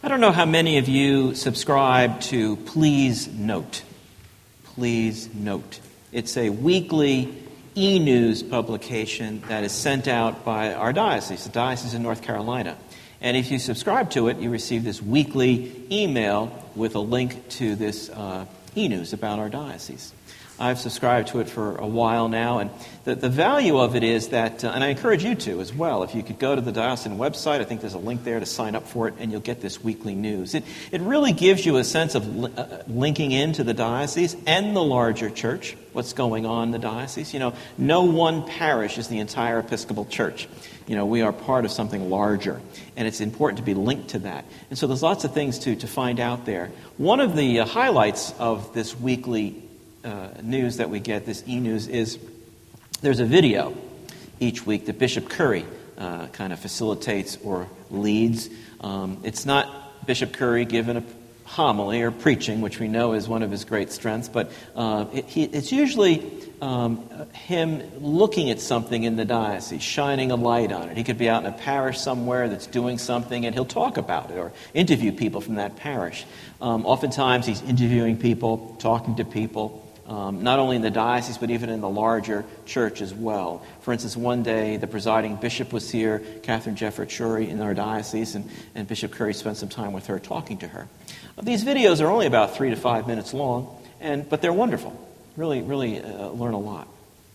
I don't know how many of you subscribe to Please Note. Please Note. It's a weekly e-news publication that is sent out by our diocese, the Diocese of North Carolina. And if you subscribe to it, you receive this weekly email with a link to this e-news about our diocese. I've subscribed to it for a while now, and the value of it is that, and I encourage you to as well, if you could go to the diocesan website, I think there's a link there to sign up for it, and you'll get this weekly news. It really gives you a sense of linking into the diocese and the larger church, what's going on in the diocese. You know, no one parish is the entire Episcopal Church. You know, we are part of something larger, and it's important to be linked to that. And so there's lots of things to find out there. One of the highlights of this weekly news that we get, this e-news, is there's a video each week that Bishop Curry kind of facilitates or leads. It's not Bishop Curry giving a homily or preaching, which we know is one of his great strengths, but it's usually him looking at something in the diocese, shining a light on it. He could be out in a parish somewhere that's doing something, and he'll talk about it or interview people from that parish. Oftentimes he's interviewing people, talking to people, not only in the diocese, but even in the larger church as well. For instance, one day the presiding bishop was here, Catherine Jefferts Shuri, in our diocese, and Bishop Curry spent some time with her talking to her. These videos are only about 3 to 5 minutes long, but they're wonderful. Really learn a lot.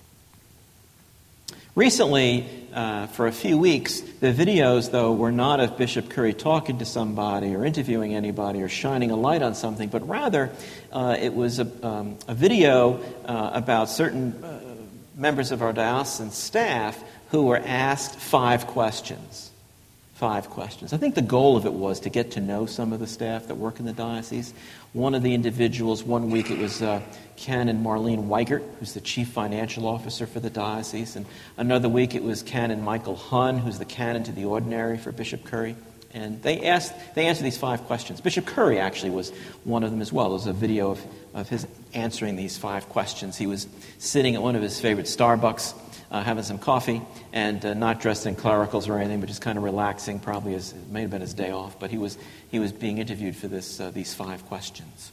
Recently, for a few weeks, the videos, though, were not of Bishop Curry talking to somebody or interviewing anybody or shining a light on something, but rather it was a video about certain members of our diocesan staff who were asked 5 questions. 5 questions. I think the goal of it was to get to know some of the staff that work in the diocese. One of the individuals, one week it was Canon Marlene Weigert, who's the Chief Financial Officer for the diocese, and another week it was Canon Michael Hun, who's the Canon to the Ordinary for Bishop Curry. And they answered these 5 questions. Bishop Curry actually was one of them as well. There was a video of his answering these 5 questions. He was sitting at one of his favorite Starbucks, having some coffee, and not dressed in clericals or anything, but just kind of relaxing. Probably it may have been his day off, but he was being interviewed for these 5 questions.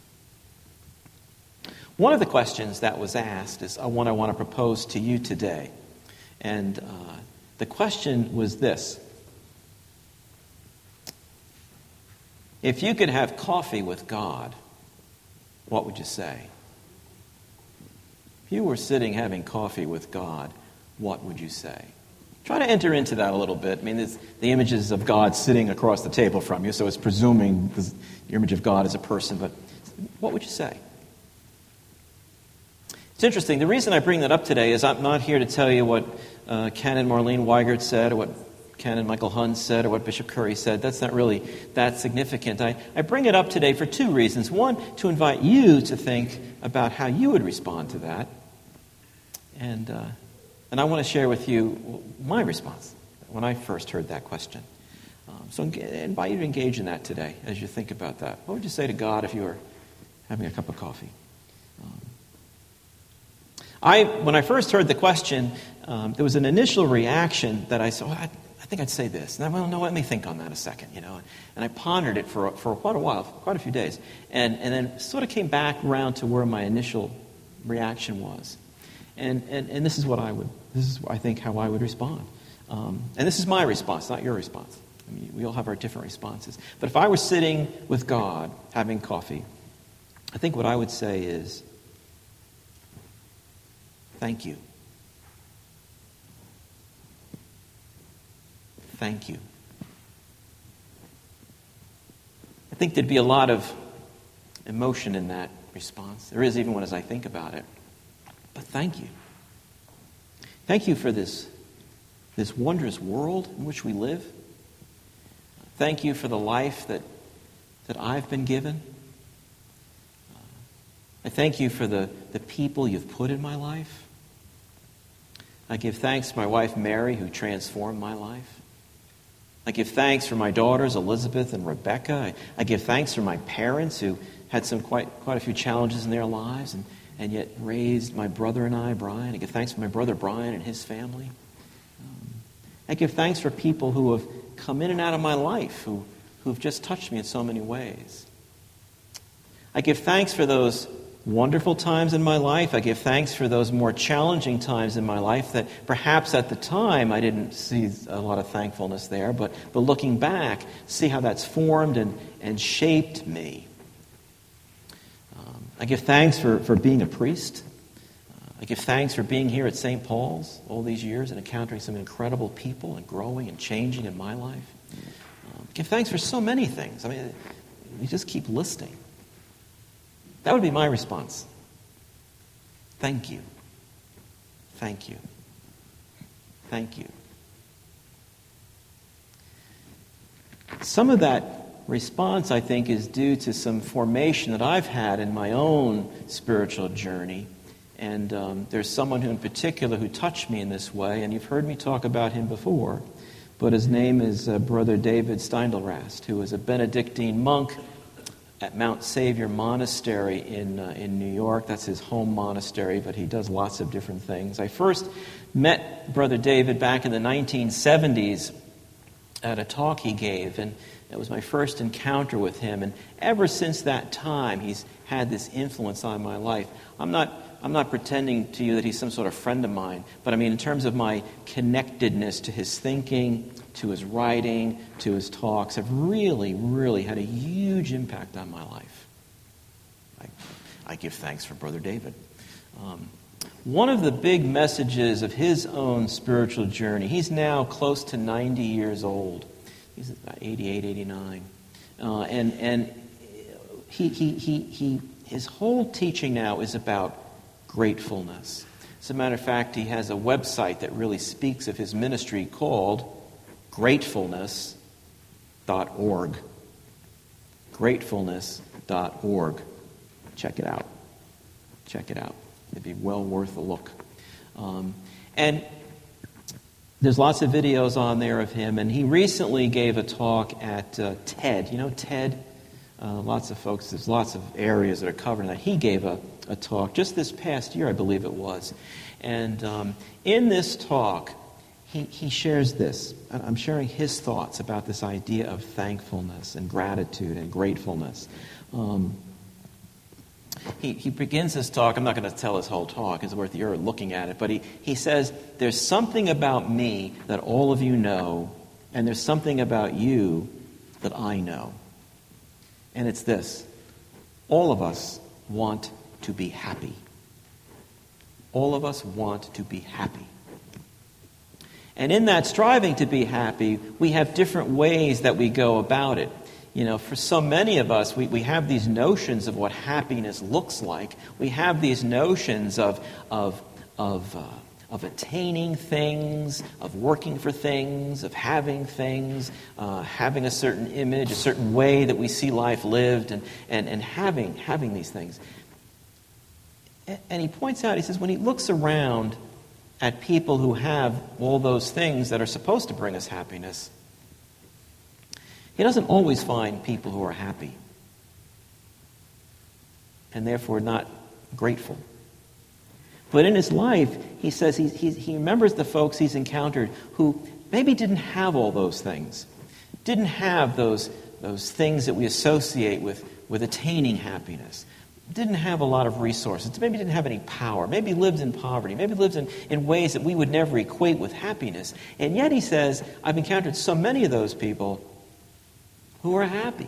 One of the questions that was asked is one I want to propose to you today, and the question was this: if you could have coffee with God, what would you say? If you were sitting having coffee with God, what would you say? Try to enter into that a little bit. I mean, the images of God sitting across the table from you, so it's presuming the image of God as a person, but what would you say? It's interesting. The reason I bring that up today is I'm not here to tell you what Canon Marlene Weigert said or what Canon Michael Hun said or what Bishop Curry said. That's not really that significant. I bring it up today for 2 reasons. One, to invite you to think about how you would respond to that. And I want to share with you my response when I first heard that question. So I invite you to engage in that today as you think about that. What would you say to God if you were having a cup of coffee? When I first heard the question, there was an initial reaction that I said, I think I'd say this. And no, let me think on that a second, you know. And I pondered it for quite a while, quite a few days. And then sort of came back around to where my initial reaction was. And this is I think how I would respond. And this is my response, not your response. I mean, we all have our different responses. But if I were sitting with God having coffee, I think what I would say is, thank you. Thank you. I think there'd be a lot of emotion in that response. There is, even as I think about it. But thank you. Thank you for this wondrous world in which we live. Thank you for the life that I've been given. I thank you for the people you've put in my life. I give thanks to my wife Mary, who transformed my life. I give thanks for my daughters Elizabeth and Rebecca. I give thanks for my parents who had some quite a few challenges in their lives and yet raised my brother and I, Brian. I give thanks for my brother Brian and his family. I give thanks for people who have come in and out of my life, who who've just touched me in so many ways. I give thanks for those wonderful times in my life. I give thanks for those more challenging times in my life that perhaps at the time I didn't see a lot of thankfulness there, but looking back, see how that's formed and shaped me. I give thanks for being a priest. I give thanks for being here at St. Paul's all these years and encountering some incredible people and growing and changing in my life. I give thanks for so many things. I mean, you just keep listing. That would be my response. Thank you. Thank you. Thank you. Some of that response, I think, is due to some formation that I've had in my own spiritual journey. And there's someone who in particular who touched me in this way, and you've heard me talk about him before, but his name is Brother David Steindl-Rast, who was a Benedictine monk at Mount Savior Monastery in New York. That's his home monastery, but he does lots of different things. I first met Brother David back in the 1970s at a talk he gave, and it was my first encounter with him. And ever since that time, he's had this influence on my life. I'm not pretending to you that he's some sort of friend of mine, but I mean in terms of my connectedness to his thinking, to his writing, to his talks, have really, really had a huge impact on my life. I give thanks for Brother David. One of the big messages of his own spiritual journey, he's now close to 90 years old. He's about 88, 89. And his whole teaching now is about gratefulness. As a matter of fact, he has a website that really speaks of his ministry called gratefulness.org. Gratefulness.org. Check it out. Check it out. It'd be well worth a look. And there's lots of videos on there of him, and he recently gave a talk at TED. You know TED? Lots of folks, there's lots of areas that are covered in that. He gave a talk just this past year, I believe it was. And in this talk, he shares this. I'm sharing his thoughts about this idea of thankfulness and gratitude and gratefulness. He begins his talk. I'm not going to tell his whole talk. It's worth your looking at it. But he says, there's something about me that all of you know, and there's something about you that I know. And it's this. All of us want to be happy. All of us want to be happy. And in that striving to be happy, we have different ways that we go about it. You know, for so many of us, we have these notions of what happiness looks like. We have these notions of attaining things, of working for things, of having things, having a certain image, a certain way that we see life lived, and having these things. And he points out, he says, when he looks around at people who have all those things that are supposed to bring us happiness, he doesn't always find people who are happy and therefore not grateful. But in his life, he says he remembers the folks he's encountered who maybe didn't have all those things, didn't have those things that we associate with attaining happiness, didn't have a lot of resources, maybe didn't have any power, maybe lived in poverty, maybe lived in ways that we would never equate with happiness. And yet he says, I've encountered so many of those people who are happy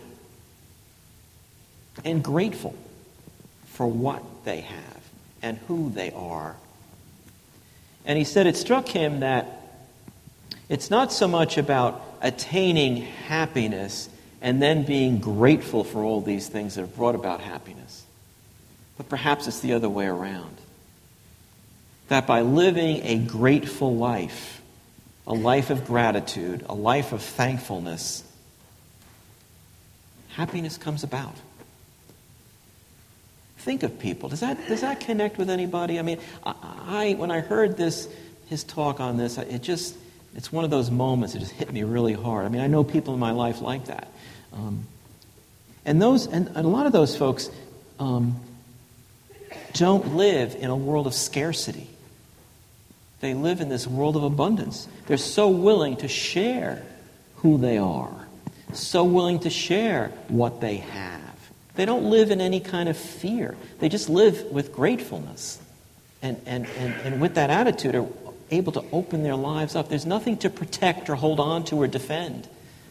and grateful for what they have and who they are. And he said it struck him that it's not so much about attaining happiness and then being grateful for all these things that have brought about happiness, but perhaps it's the other way around. That by living a grateful life, a life of gratitude, a life of thankfulness, happiness comes about. Think of people. Does that connect with anybody? I mean, when I heard his talk on this, it's one of those moments that just hit me really hard. I mean, I know people in my life like that, and a lot of those folks don't live in a world of scarcity. They live in this world of abundance. They're so willing to share who they are. so willing to share what they have. They don't live in any kind of fear. They just live with gratefulness. And with that attitude are able to open their lives up. There's nothing to protect or hold on to or defend.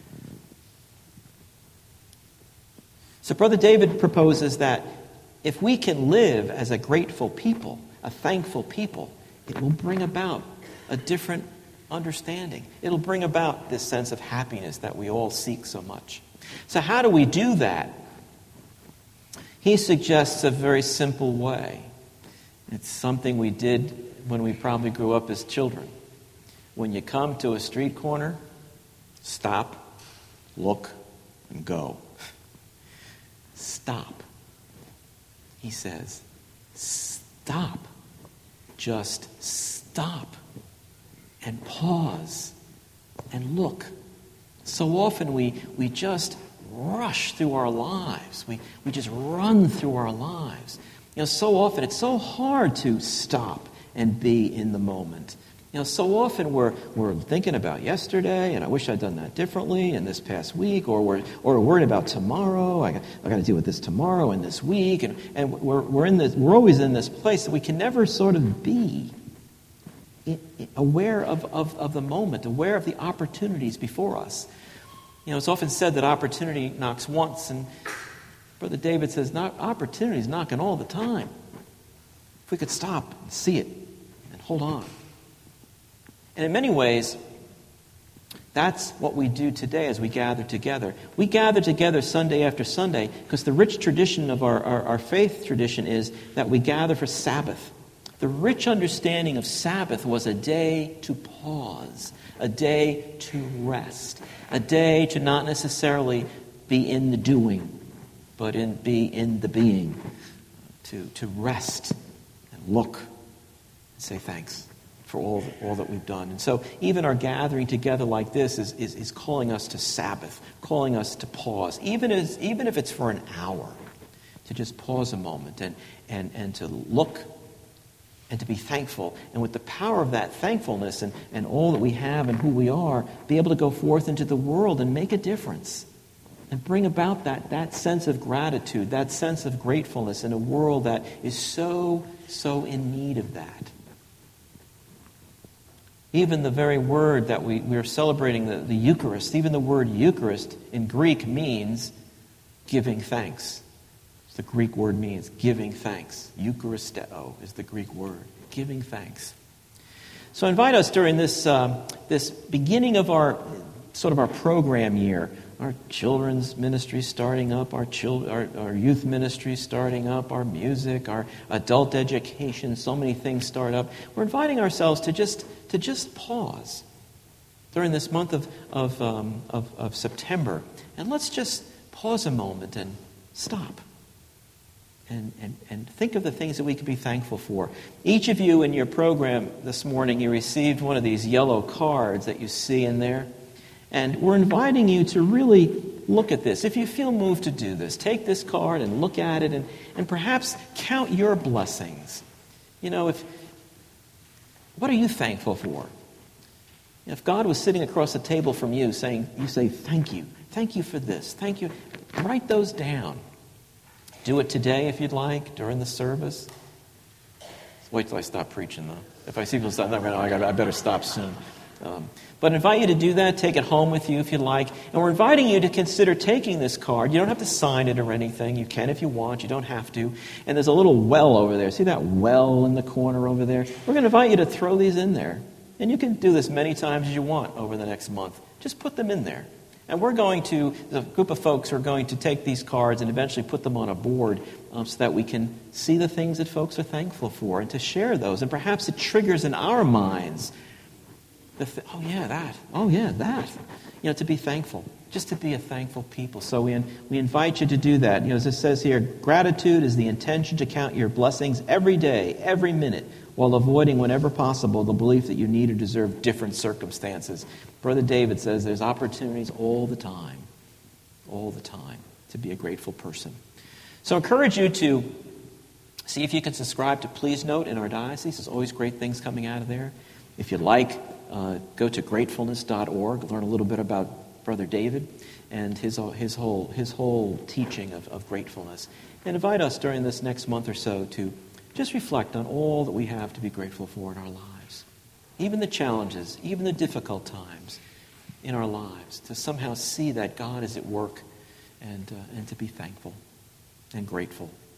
So Brother David proposes that if we can live as a grateful people, a thankful people, it will bring about a different understanding. It'll bring about this sense of happiness that we all seek so much. So how do we do that? He suggests a very simple way. It's something we did when we probably grew up as children. When you come to a street corner, stop, look, and go. Stop. He says, stop. Just stop and pause and look. So often we just rush through our lives. We just run through our lives. So often it's so hard to stop and be in the moment. So often we're thinking about yesterday, and I wish I'd done that differently, and this past week, or we're worried about tomorrow. I got to deal with this tomorrow and this week, and we're always in this place that we can never sort of be aware of the moment, aware of the opportunities before us. It's often said that opportunity knocks once, and Brother David says, opportunity is knocking all the time. If we could stop and see it and hold on. And in many ways, that's what we do today as we gather together. We gather together Sunday after Sunday because the rich tradition of our faith tradition is that we gather for Sabbath. The rich understanding of Sabbath was a day to pause, a day to rest, a day to not necessarily be in the doing, but be in the being, to rest and look and say thanks for all that we've done. And so even our gathering together like this is calling us to Sabbath, calling us to pause, even if it's for an hour, to just pause a moment and to look and to be thankful. And with the power of that thankfulness and all that we have and who we are, be able to go forth into the world and make a difference and bring about that sense of gratitude, that sense of gratefulness in a world that is so in need of that. Even the very word that we are celebrating, the Eucharist, even the word Eucharist in Greek means giving thanks. The Greek word means giving thanks. Eucharisteo is the Greek word, giving thanks. So I invite us during this beginning of our program year, our children's ministry starting up, our youth ministry starting up, our music, our adult education, so many things start up. We're inviting ourselves to just pause during this month of September, and let's just pause a moment and stop. And think of the things that we could be thankful for. Each of you in your program this morning, you received one of these yellow cards that you see in there. And we're inviting you to really look at this. If you feel moved to do this, take this card and look at it and perhaps count your blessings. What are you thankful for? If God was sitting across the table from you saying, you say, thank you for this, thank you. Write those down. Do it today if you'd like, during the service. Wait till I stop preaching, though. If I see people stop, I better stop soon. But I invite you to do that. Take it home with you if you'd like. And we're inviting you to consider taking this card. You don't have to sign it or anything. You can if you want. You don't have to. And there's a little well over there. See that well in the corner over there? We're going to invite you to throw these in there. And you can do this many times as you want over the next month. Just put them in there. And there's a group of folks who are going to take these cards and eventually put them on a board so that we can see the things that folks are thankful for and to share those. And perhaps it triggers in our minds that. To be thankful, just to be a thankful people. So we invite you to do that. As it says here, gratitude is the intention to count your blessings every day, every minute, while avoiding whenever possible the belief that you need or deserve different circumstances. Brother David says there's opportunities all the time to be a grateful person. So I encourage you to see if you can subscribe to Please Note in our diocese. There's always great things coming out of there. If you'd like, go to gratefulness.org, learn a little bit about Brother David and his whole teaching of gratefulness. And invite us during this next month or so to just reflect on all that we have to be grateful for in our lives. Even the challenges, even the difficult times in our lives, to somehow see that God is at work and to be thankful and grateful.